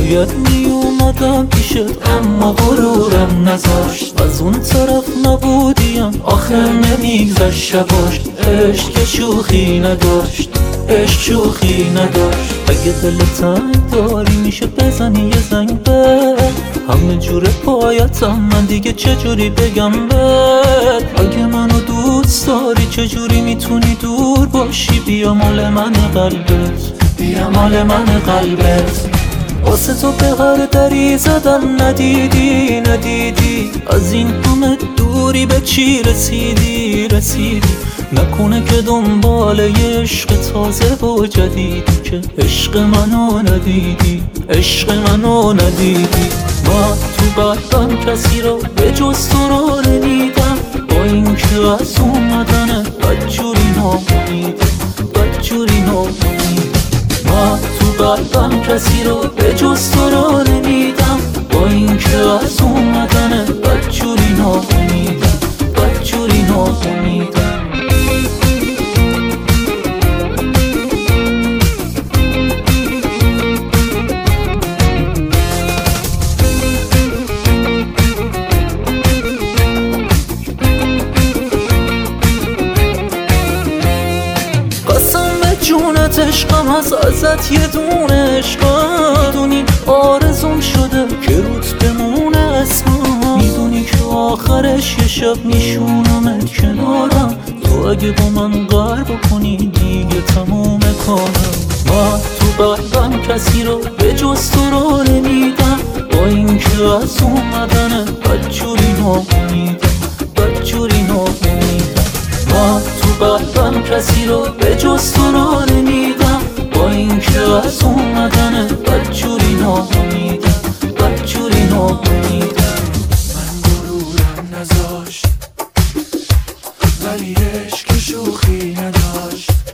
باید می اومدم پیشت اما غرورم نذاشت. از اون طرف نبودیم آخر نمیگذشت شباش. عشق که شوخی نداشت، عشق شوخی نداشت. اگه دل تنگ داری میشه بزنی یه زنگ به همه جور پایتم، من دیگه چجوری بگم بهت. اگه منو دوست داری چجوری میتونی دور باشی؟ بیا مال من قلبت، بیا مال من قلبت. واسه تو به هر دری زدم ندیدی از این همه دوری به چی رسیدی نکنه که دنبال یه عشق تازه و جدیدی که عشق منو ندیدی. من تو قلبم کسی رو به جز تو رو نمیدم، با اینکه از اومدن بدجوری نامیدم. من تو قلبم کسی رو به جز تو رو نمیدم، با اینکه از اومدن بدجوری نامیدم. جونت عشقم از ازت یه دونه عشقم، میدونی آرزوم شده که روت بمونه اسمم، میدونی که آخرش یه شب میشونمت کنارم. تو اگه با من قهر بکنی دیگه تموم کارم. من تو قلبم کسی رو به جز تو رو نمیدم، با اینکه از اومدن بدجوری نامیدم. من تو قلبم کسی رو به جز تو رو نمیدم، با اینکه از اومدن بدجوری نامیدم. من غرورم نذاشت ولی عشق شوخی نداشت.